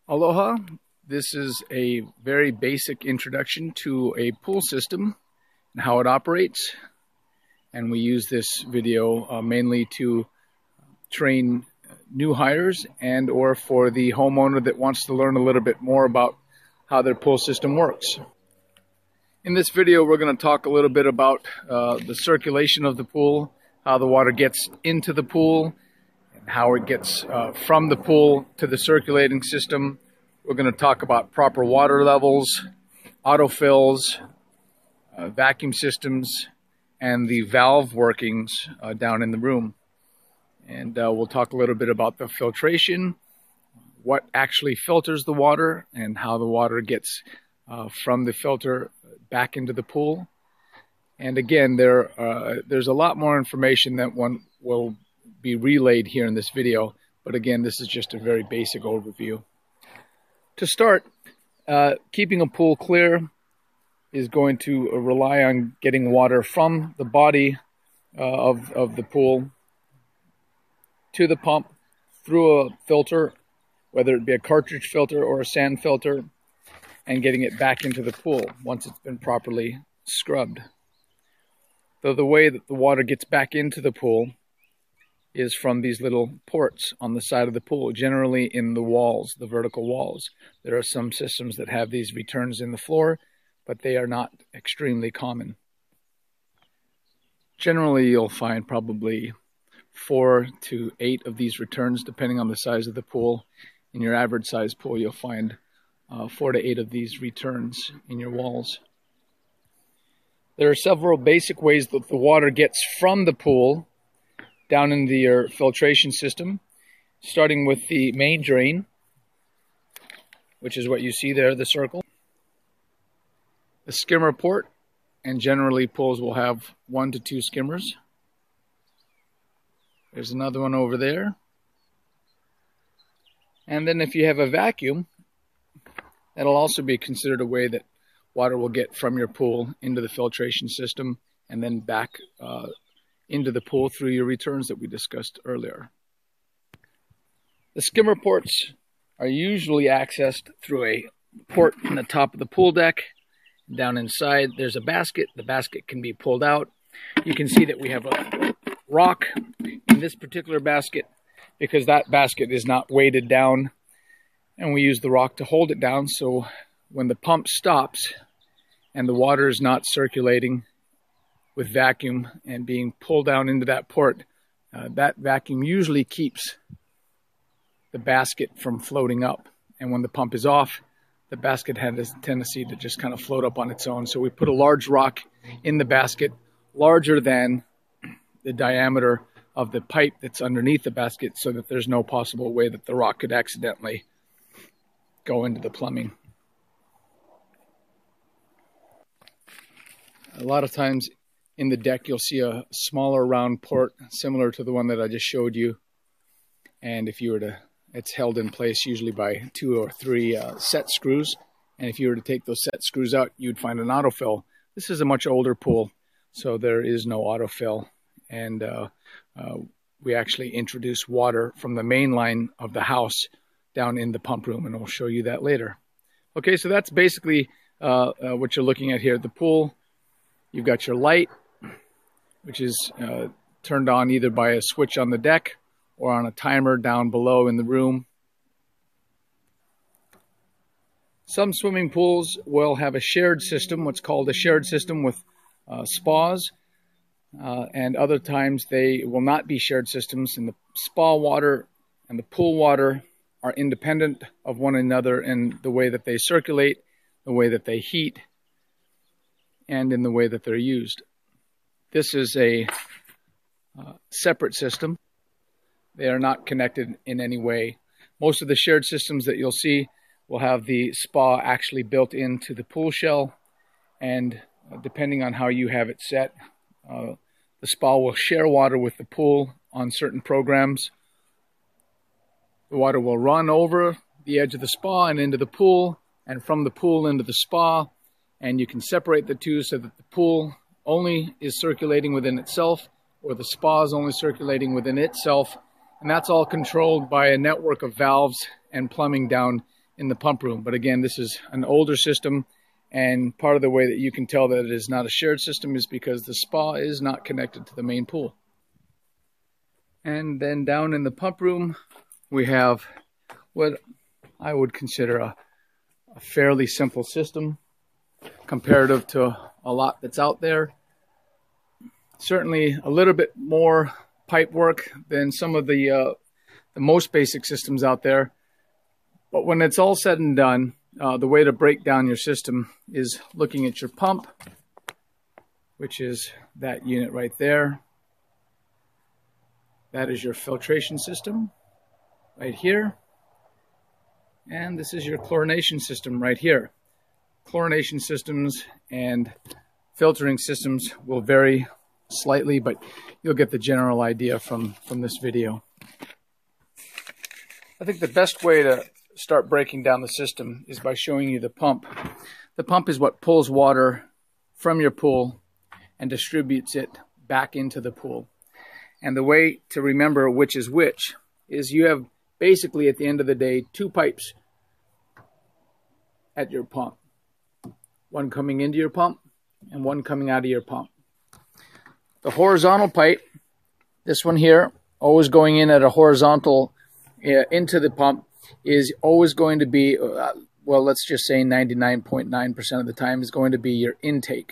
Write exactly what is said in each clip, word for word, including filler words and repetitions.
Aloha. This is a very basic introduction to a pool system and how it operates. And we use this video uh, mainly to train new hires and or for the homeowner that wants to learn a little bit more about how their pool system works. In this video, we're going to talk a little bit about uh, the circulation of the pool, how the water gets into the pool, and how it gets uh, from the pool to the circulating system. We're going to talk about proper water levels, autofills, uh, vacuum systems, and the valve workings uh, down in the room. And uh, we'll talk a little bit about the filtration, what actually filters the water, and how the water gets uh, from the filter back into the pool. And again, there uh, there's a lot more information that one will be relayed here in this video. But again, this is just a very basic overview. To start, uh, keeping a pool clear is going to rely on getting water from the body uh, of, of the pool to the pump through a filter, whether it be a cartridge filter or a sand filter, and getting it back into the pool once it's been properly scrubbed. So the way that the water gets back into the pool is from these little ports on the side of the pool, generally in the walls, the vertical walls. There are some systems that have these returns in the floor, but they are not extremely common. Generally, you'll find probably four to eight of these returns, depending on the size of the pool. In your average size pool, you'll find uh, four to eight of these returns in your walls. There are several basic ways that the water gets from the pool down into your filtration system, starting with the main drain, which is what you see there, the circle. The skimmer port, and generally pools will have one to two skimmers. There's another one over there. And then if you have a vacuum, that'll also be considered a way that water will get from your pool into the filtration system and then back uh, into the pool through your returns that we discussed earlier. The skimmer ports are usually accessed through a port in the top of the pool deck. Down inside, there's a basket. The basket can be pulled out. You can see that we have a rock in this particular basket because that basket is not weighted down, and we use the rock to hold it down, so when the pump stops and the water is not circulating with vacuum and being pulled down into that port, uh, that vacuum usually keeps the basket from floating up. And when the pump is off, the basket has a tendency to just kind of float up on its own. So we put a large rock in the basket, larger than the diameter of the pipe that's underneath the basket, so that there's no possible way that the rock could accidentally go into the plumbing. A lot of times in the deck, you'll see a smaller round port similar to the one that I just showed you. And if you were to, it's held in place usually by two or three uh, set screws. And if you were to take those set screws out, you'd find an autofill. This is a much older pool, so there is no autofill. And uh, uh, we actually introduce water from the main line of the house down in the pump room, and I'll show you that later. Okay, so that's basically uh, uh, what you're looking at here. The pool, you've got your light, which is uh, turned on either by a switch on the deck or on a timer down below in the room. Some swimming pools will have a shared system, what's called a shared system with uh, spas, uh, and other times they will not be shared systems, and the spa water and the pool water are independent of one another in the way that they circulate, the way that they heat, and in the way that they're used. This is a uh, separate system. They are not connected in any way. Most of the shared systems that you'll see will have the spa actually built into the pool shell, and uh, depending on how you have it set, uh, the spa will share water with the pool on certain programs. The water will run over the edge of the spa and into the pool, and from the pool into the spa, and you can separate the two so that the pool only is circulating within itself, or the spa is only circulating within itself, and that's all controlled by a network of valves and plumbing down in the pump room. But again, this is an older system, and part of the way that you can tell that it is not a shared system is because the spa is not connected to the main pool. And then down in the pump room, we have what I would consider a, a fairly simple system comparative to a lot that's out there. Certainly a little bit more pipe work than some of the, uh, the most basic systems out there. But when it's all said and done, uh, the way to break down your system is looking at your pump, which is that unit right there. That is your filtration system right here. And this is your chlorination system right here. Chlorination systems and filtering systems will vary slightly, but you'll get the general idea from, from this video. I think the best way to start breaking down the system is by showing you the pump. The pump is what pulls water from your pool and distributes it back into the pool. And the way to remember which is which is you have basically at the end of the day two pipes at your pump. One coming into your pump and one coming out of your pump. The horizontal pipe, this one here, always going in at a horizontal uh, into the pump, is always going to be, uh, well, let's just say ninety-nine point nine percent of the time is going to be your intake.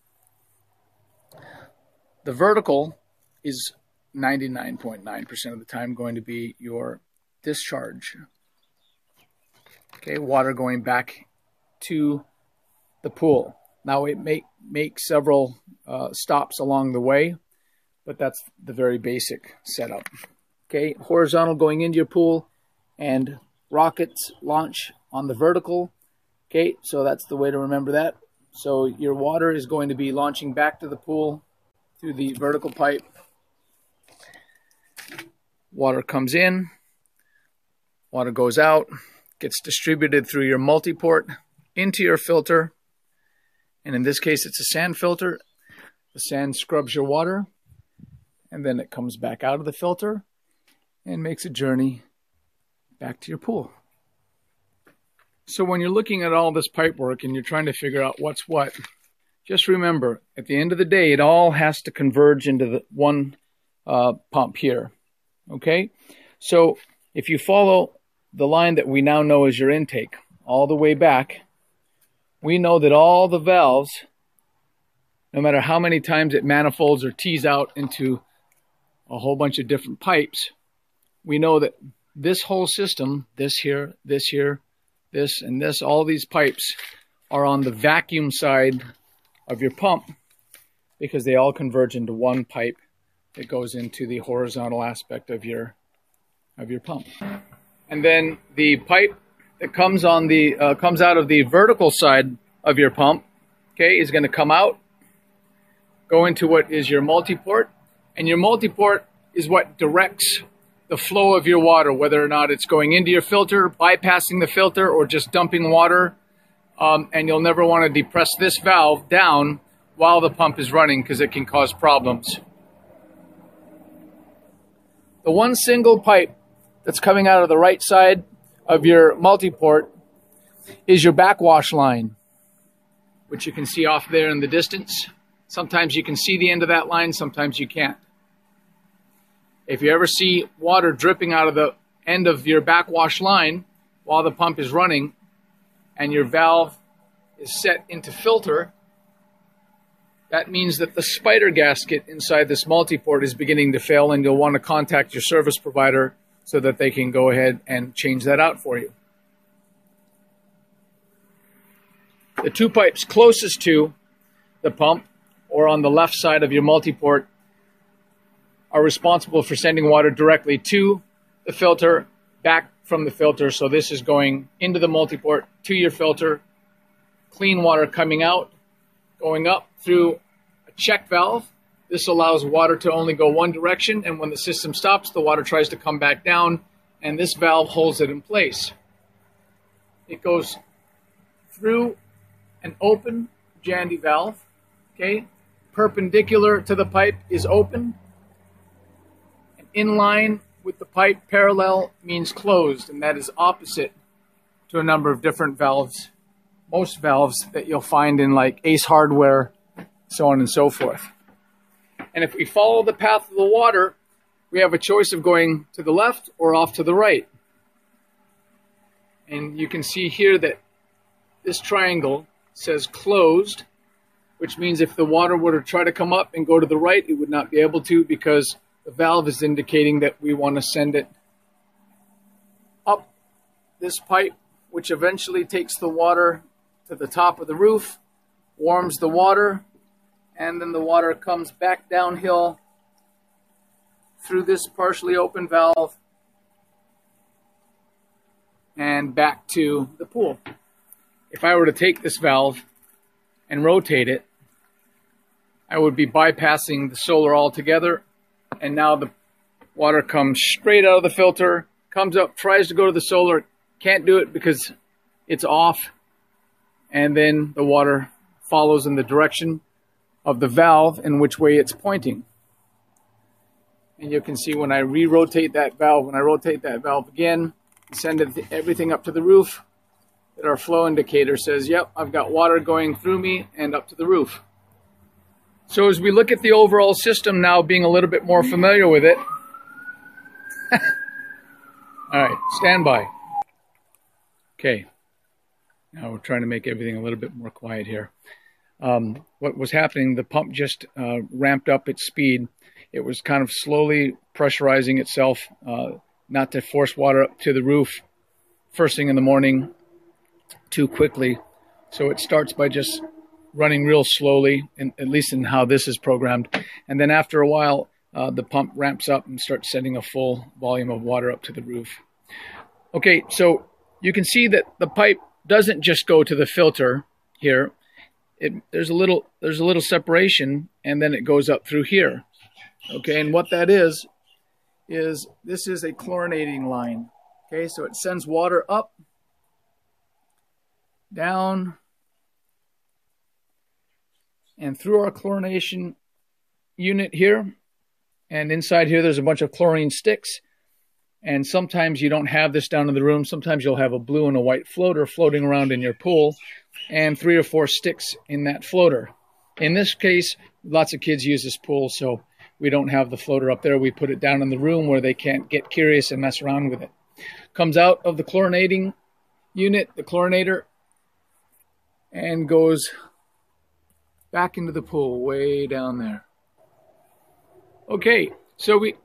The vertical is ninety-nine point nine percent of the time going to be your discharge. Okay, water going back to the pool. Now it may make several uh, stops along the way, but that's the very basic setup. Okay, horizontal going into your pool, and rockets launch on the vertical. Okay, so that's the way to remember that. So your water is going to be launching back to the pool through the vertical pipe. Water comes in, water goes out, gets distributed through your multi-port into your filter. And in this case, it's a sand filter. The sand scrubs your water, and then it comes back out of the filter and makes a journey back to your pool. So when you're looking at all this pipe work and you're trying to figure out what's what, just remember, at the end of the day, it all has to converge into the one uh, pump here. Okay? So if you follow the line that we now know as your intake all the way back, we know that all the valves, no matter how many times it manifolds or tees out into a whole bunch of different pipes, we know that this whole system, this here, this here, this and this, all these pipes are on the vacuum side of your pump because they all converge into one pipe that goes into the horizontal aspect of your, of your pump. And then the pipe that comes on the uh, comes out of the vertical side of your pump, okay, is going to come out, go into what is your multi-port, and your multi-port is what directs the flow of your water, whether or not it's going into your filter, bypassing the filter, or just dumping water. Um, and you'll never want to depress this valve down while the pump is running because it can cause problems. The one single pipe that's coming out of the right side of your multi-port is your backwash line, which you can see off there in the distance. Sometimes you can see the end of that line, sometimes you can't. If you ever see water dripping out of the end of your backwash line while the pump is running and your valve is set into filter, that means that the spider gasket inside this multi-port is beginning to fail, and you'll want to contact your service provider so that they can go ahead and change that out for you. The two pipes closest to the pump, or on the left side of your multi-port, are responsible for sending water directly to the filter, back from the filter. So this is going into the multi-port to your filter, clean water coming out, going up through a check valve. This allows water to only go one direction, and when the system stops, the water tries to come back down, and this valve holds it in place. It goes through an open Jandy valve, okay? Perpendicular to the pipe is open, and in line with the pipe parallel means closed, and that is opposite to a number of different valves, most valves that you'll find in like Ace Hardware, so on and so forth. And if we follow the path of the water, we have a choice of going to the left or off to the right. And you can see here that this triangle says closed, which means if the water were to try to come up and go to the right, it would not be able to, because the valve is indicating that we want to send it up this pipe, which eventually takes the water to the top of the roof, warms the water, and then the water comes back downhill through this partially open valve and back to the pool. If I were to take this valve and rotate it, I would be bypassing the solar altogether, and now the water comes straight out of the filter, comes up, tries to go to the solar, can't do it because it's off, and then the water follows in the direction of the valve in which way it's pointing. And you can see when I re-rotate that valve, when I rotate that valve again, send it, everything up to the roof, that our flow indicator says, yep, I've got water going through me and up to the roof. So as we look at the overall system now, being a little bit more familiar with it. All right, stand by. Okay, now we're trying to make everything a little bit more quiet here. Um, what was happening, the pump just uh, ramped up its speed. It was kind of slowly pressurizing itself, uh, not to force water up to the roof first thing in the morning too quickly. So it starts by just running real slowly, in, at least in how this is programmed. And then after a while, uh, the pump ramps up and starts sending a full volume of water up to the roof. Okay, so you can see that the pipe doesn't just go to the filter here. It, there's a little there's a little separation, and then it goes up through here. Okay, and what that is, is this is a chlorinating line. Okay, so it sends water up, down, and through our chlorination unit here. And inside here, there's a bunch of chlorine sticks. And sometimes you don't have this down in the room. Sometimes you'll have a blue and a white floater floating around in your pool, and three or four sticks in that floater. In this case, lots of kids use this pool, so we don't have the floater up there. We put it down in the room where they can't get curious and mess around with it. Comes out of the chlorinating unit, the chlorinator, and goes back into the pool way down there. Okay, so we...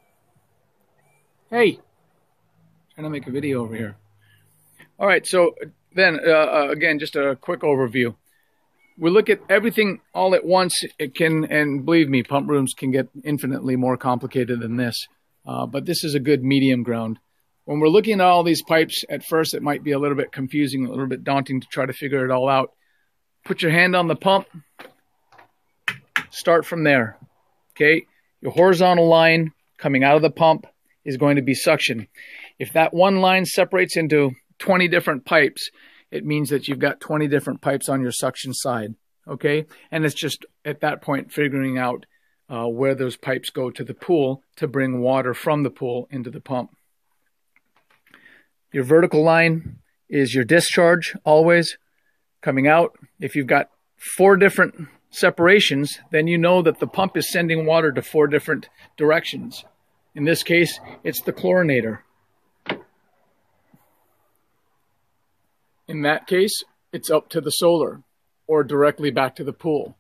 Hey, trying to make a video over here. All right, so then uh, uh, again, just a quick overview. We look at everything all at once. It can, and believe me, pump rooms can get infinitely more complicated than this. Uh, but this is a good medium ground. When we're looking at all these pipes, at first it might be a little bit confusing, a little bit daunting to try to figure it all out. Put your hand on the pump. Start from there. Okay, your horizontal line coming out of the pump is going to be suction. If that one line separates into twenty different pipes, it means that you've got twenty different pipes on your suction side, okay? And it's just at that point figuring out uh, where those pipes go to the pool to bring water from the pool into the pump. Your vertical line is your discharge, always coming out. If you've got four different separations, then you know that the pump is sending water to four different directions. In this case, it's the chlorinator. In that case, it's up to the solar or directly back to the pool.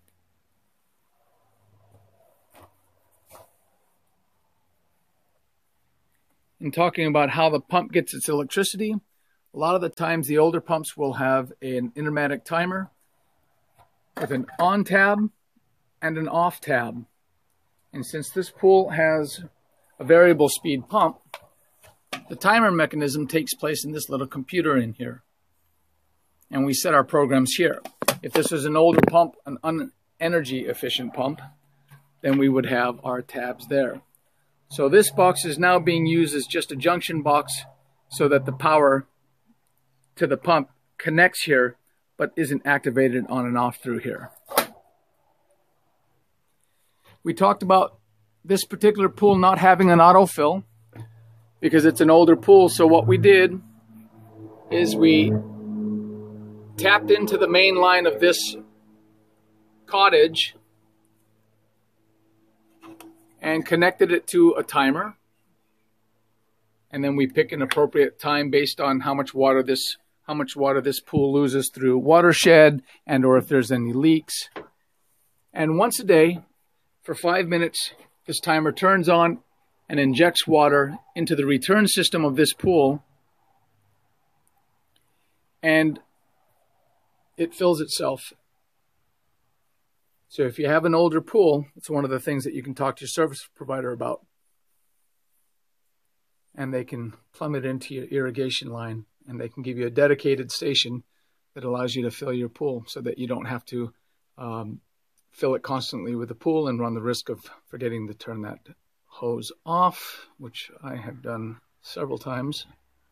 In talking about how the pump gets its electricity, a lot of the times the older pumps will have an intermatic timer with an on tab and an off tab. And since this pool has a variable speed pump, the timer mechanism takes place in this little computer in here. And we set our programs here. If this was an older pump, an un-energy efficient pump, then we would have our tabs there. So this box is now being used as just a junction box so that the power to the pump connects here, but isn't activated on and off through here. We talked about this particular pool not having an autofill because it's an older pool. So what we did is we tapped into the main line of this cottage and connected it to a timer. And then we pick an appropriate time based on how much water this how much water this pool loses through watershed and or if there's any leaks. And once a day, for five minutes, this timer turns on and injects water into the return system of this pool, and it fills itself. So if you have an older pool, it's one of the things that you can talk to your service provider about. And they can plumb it into your irrigation line, and they can give you a dedicated station that allows you to fill your pool so that you don't have to um, fill it constantly with the pool and run the risk of forgetting to turn that hose off, which I have done several times.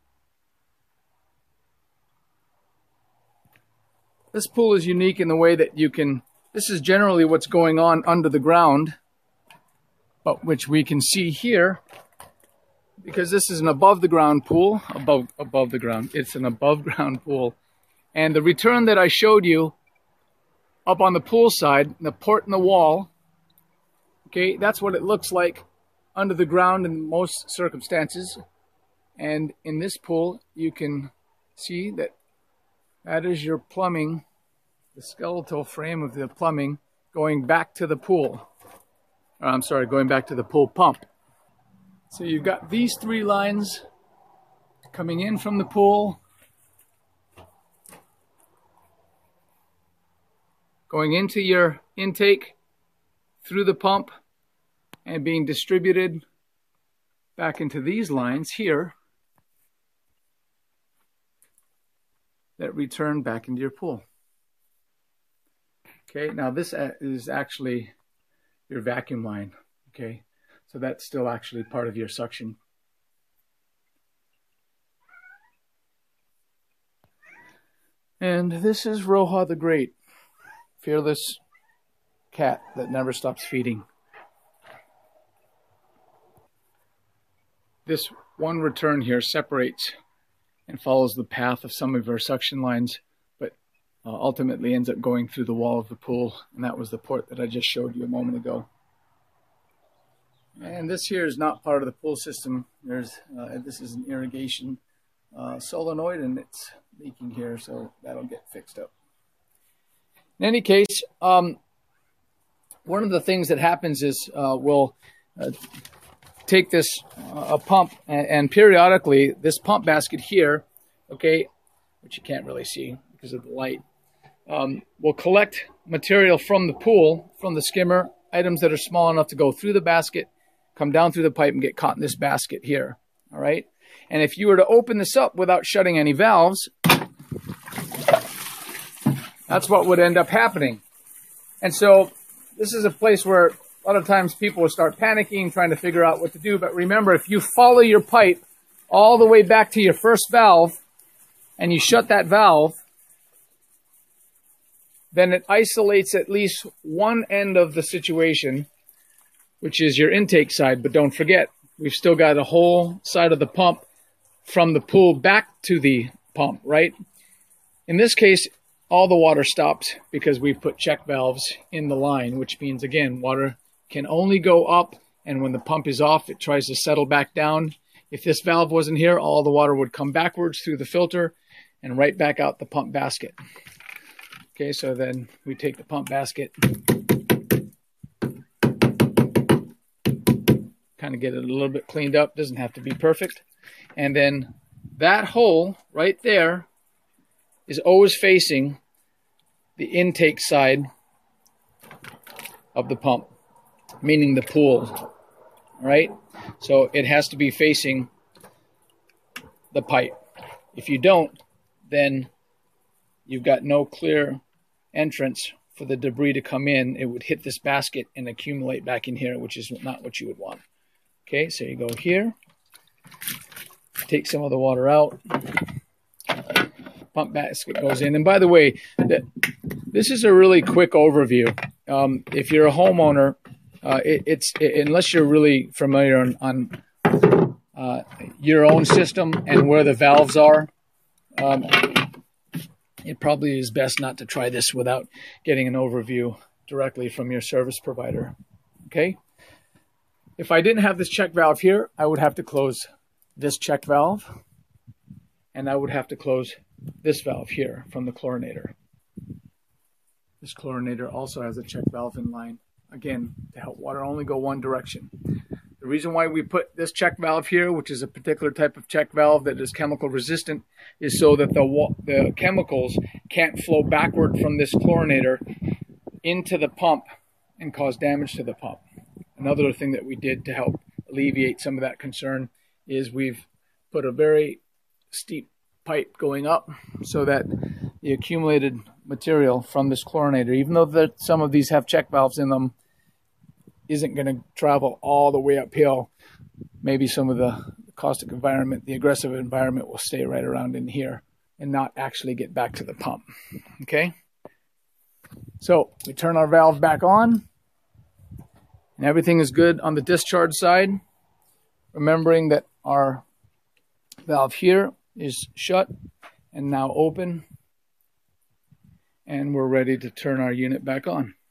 This pool is unique in the way that you can, this is generally what's going on under the ground, but which we can see here, because this is an above the ground pool, above, above the ground, it's an above ground pool. And the return that I showed you up on the pool side, the port in the wall, okay, that's what it looks like under the ground in most circumstances. And in this pool, you can see that that is your plumbing, the skeletal frame of the plumbing going back to the pool. Or, I'm sorry, going back to the pool pump. So you've got these three lines coming in from the pool, going into your intake through the pump, and being distributed back into these lines here that return back into your pool. Okay, now this is actually your vacuum line, okay? So that's still actually part of your suction. And this is Roja the Great, fearless cat that never stops feeding. This one return here separates and follows the path of some of our suction lines, but uh, ultimately ends up going through the wall of the pool, and that was the port that I just showed you a moment ago. And this here is not part of the pool system. There's uh, this is an irrigation uh, solenoid, and it's leaking here, so that'll get fixed up. In any case, um, one of the things that happens is uh, we'll uh, take this uh, a pump, and, and periodically this pump basket here, okay, which you can't really see because of the light, um, will collect material from the pool, from the skimmer, items that are small enough to go through the basket, come down through the pipe and get caught in this basket here, all right? And if you were to open this up without shutting any valves, that's what would end up happening. And so this is a place where a lot of times people will start panicking, trying to figure out what to do. But remember, if you follow your pipe all the way back to your first valve and you shut that valve, then it isolates at least one end of the situation, which is your intake side. But don't forget, we've still got a whole side of the pump from the pool back to the pump, right? In this case, all the water stops because we've put check valves in the line, which means, again, water can only go up, and when the pump is off, it tries to settle back down. If this valve wasn't here, all the water would come backwards through the filter and right back out the pump basket. Okay, so then we take the pump basket, kind of get it a little bit cleaned up, doesn't have to be perfect. And then that hole right there is always facing the intake side of the pump, meaning the pool, all right? So it has to be facing the pipe. If you don't, then you've got no clear entrance for the debris to come in. It would hit this basket and accumulate back in here, which is not what you would want. Okay, so you go here, take some of the water out, pump basket goes in. And by the way, this is a really quick overview. Um, if you're a homeowner, uh, it, it's it, unless you're really familiar on, on uh, your own system and where the valves are, um, it probably is best not to try this without getting an overview directly from your service provider. Okay? If I didn't have this check valve here, I would have to close this check valve, and I would have to close this valve here from the chlorinator. This chlorinator also has a check valve in line, again, to help water only go one direction. The reason why we put this check valve here, which is a particular type of check valve that is chemical resistant, is so that the, the chemicals can't flow backward from this chlorinator into the pump and cause damage to the pump. Another thing that we did to help alleviate some of that concern is we've put a very steep pipe going up so that the accumulated material from this chlorinator, even though that some of these have check valves in them, isn't going to travel all the way uphill. Maybe some of the caustic environment, the aggressive environment, will stay right around in here and not actually get back to the pump. Okay? So we turn our valve back on, and everything is good on the discharge side. Remembering that our valve here is shut and now open, and we're ready to turn our unit back on.